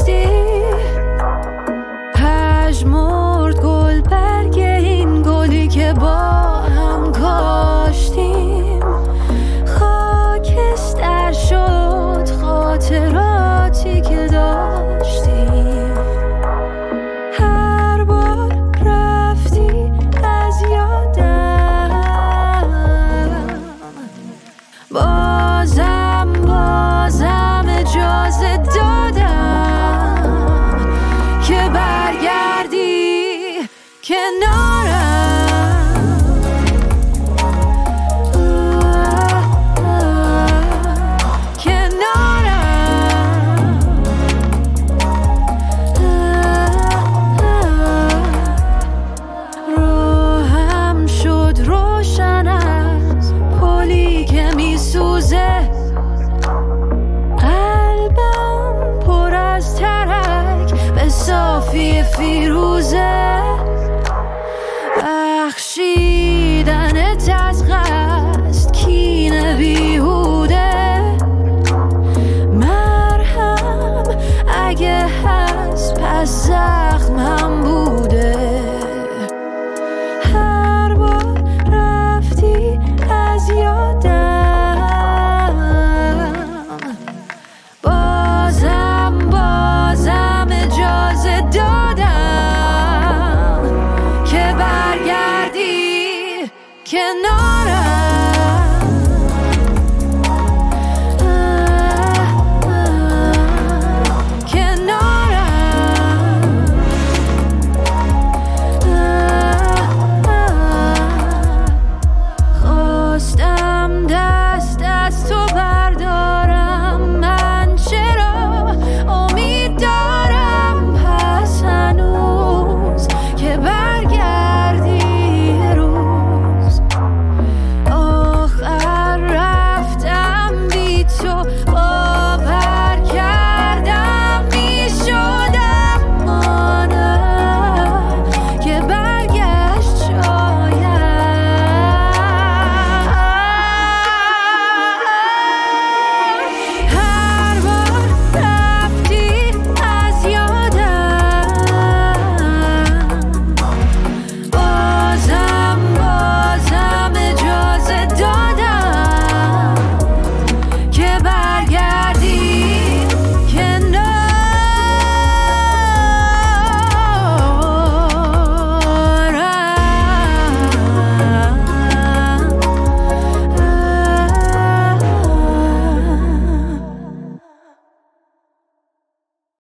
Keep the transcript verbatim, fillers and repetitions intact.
راستی پژمرد گل برگ این گلی که با هم کاشتیم، خاکستر شد خاطراتی که داشتیم. هر بار رفتی از یادم، بازم بازم اجازه دادم که برگردی کنارم. روحم شد روشن از پلی که می سوزه، قلبم پر از ترک به صافی فیروزه. بخشیدنت از قصد کینه بیهوده، مرهم اگه هست پس زخمم بوده. هر بار رفتی از یادم، بازم بازم اجازه دادم که برگردی کنار.